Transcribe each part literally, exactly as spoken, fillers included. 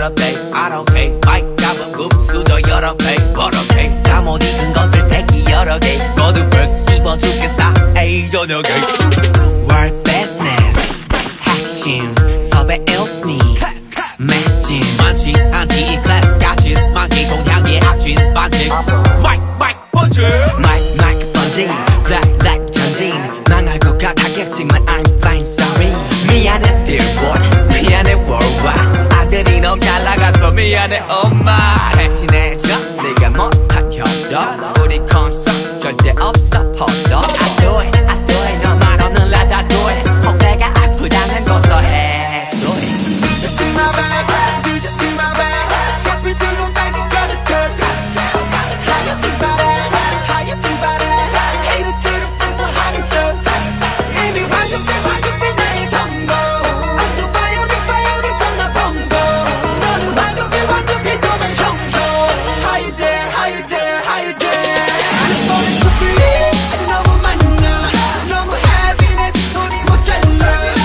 여러 배 I don't care 마이크 잡은 금수저 여러 배 버럭해 다 못 익은 것들 새끼 여러 개 거듭 벌써 씹어 죽겠다 에이 저녁에 Work business 핵심 섭외 일스니 맥진 많지 않지 이 클래스 같이 많기 동향의 악진 반칙 마이크 마이크 번지 마이크 마이크 번지 클락 클락 전진 망할 것 같았겠지만 I'm fine sorry 미안해 billboard 미안해 worldwide 아들이 너무 잘 나가서 미안해 엄마 대신해줘 네가 못한 협조 우리 콘서트 절대 없어 포도 I do it I do it 너 말 없는 라다 do it 혹 배가 아프다면 고소해 do it You see my back You just see my back shopping through no bag you gotta turn How you feel about it How you feel about it Hate it get up so hard to turn Maybe why you feel why you feel 나의 성공 I'm so violent violent 성나 범소 너는 why you feel why you feel 너만 형조 How you there How you there How you there 내 손에 촛불이 너무 많아 너무 heavy 내 소리 못 잘라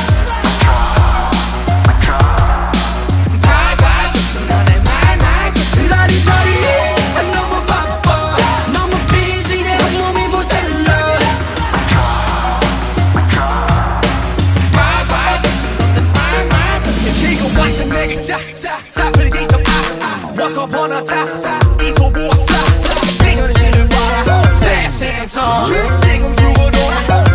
발발 줬어 너네 말말 줬어 라리저리 난 너무 바빠 너무 busy 내 몸이 모자라 발발 줬어 너네 말말 줬어 지금 완전 내게 짝짝 사풀기 좀 아 Once upon a time 이 소부었어 빙하는 신을 봐라 새샘터 지금 죽어도나